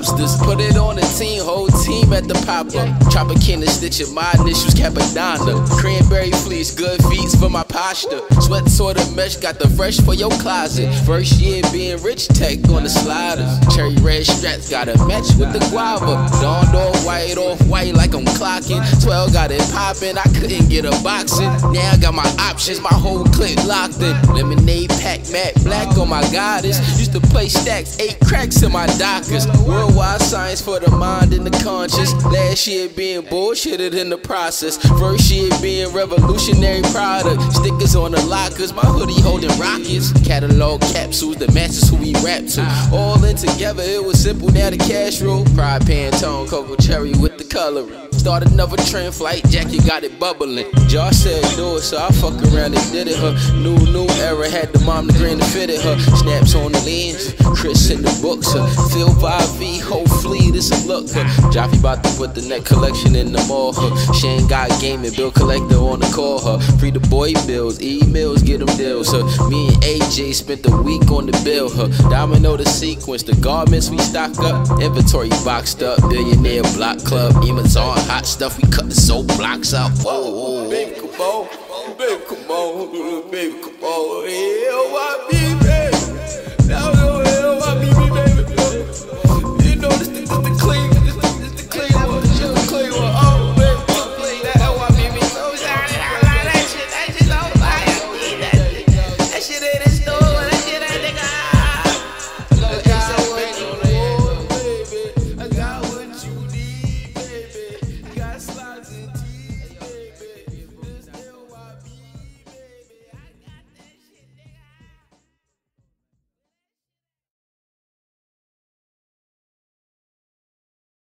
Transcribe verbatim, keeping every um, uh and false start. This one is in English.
mobsters. Put it on the team, whole team at the pop-up. Tropicana stitching, my initials Capadonna. Cranberry fleece, good feet for my posture. Sweat sort of mesh, got the fresh for your closet. First year being rich, tech on the sliders. Cherry red straps, got a match with the guava. Dawned off white, off white like I'm clocking. twelve got it poppin', I couldn't get a boxing. Now I got my options, my whole clique locked in. Lemonade pack, matte black on my goddess. Used to play stacks, eight cracks in my dockers. Worldwide science for the mind and the conscience. Last year being bullshitted in the process. First year being revolutionary product. Stickers on the lockers, my hoodie holding rockets. Catalog capsules, the matches who we rap to. All in together, it was simple, now the cash roll. Pride Pantone, Cocoa Cherry with the coloring. Started another trend, flight jacket, got it bubbling. Josh said do it, so I fuck around and did it. Her new, new era, had the mom the green to fit it. Her snaps on the lens, Chris in the books. Her Phil five V, whole fleet, it's a look. Her Joffy about to put the net collection in the mall. Her Shane got gaming, bill collector on the call. Her free the boy bills, emails, get them deals. Her me and A J spent the week on the bill. Her domino the sequence, the garments we stock up. Inventory boxed up, billionaire block club, Amazon hot stuff, we cut the soap blocks out. Whoa, whoa, baby, come on, baby, come on, baby, come on, yeah, my baby. Now